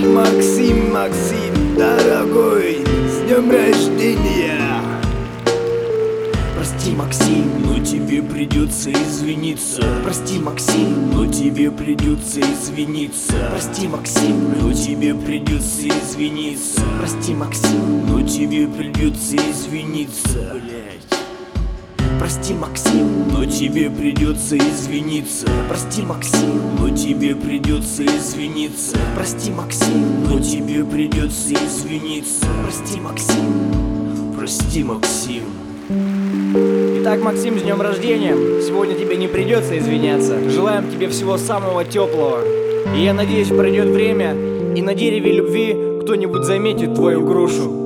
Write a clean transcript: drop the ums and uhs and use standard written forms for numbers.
Максим, Максим, дорогой, с днем рождения! Прости, Максим, но тебе придется извиниться. Прости, Максим, но тебе придется извиниться. Прости, Максим, но тебе придется извиниться. Прости, Максим, но тебе придется извиниться. Блять. Прости, Максим, но тебе придется извиниться. Прости, Максим, но тебе придется извиниться. Прости, Максим, но тебе придется извиниться. Прости, Максим. Прости, Максим. Итак, Максим, с днем рождения. Сегодня тебе не придется извиняться. Желаем тебе всего самого теплого. И я надеюсь, пройдет время, и на дереве любви кто-нибудь заметит твою грушу.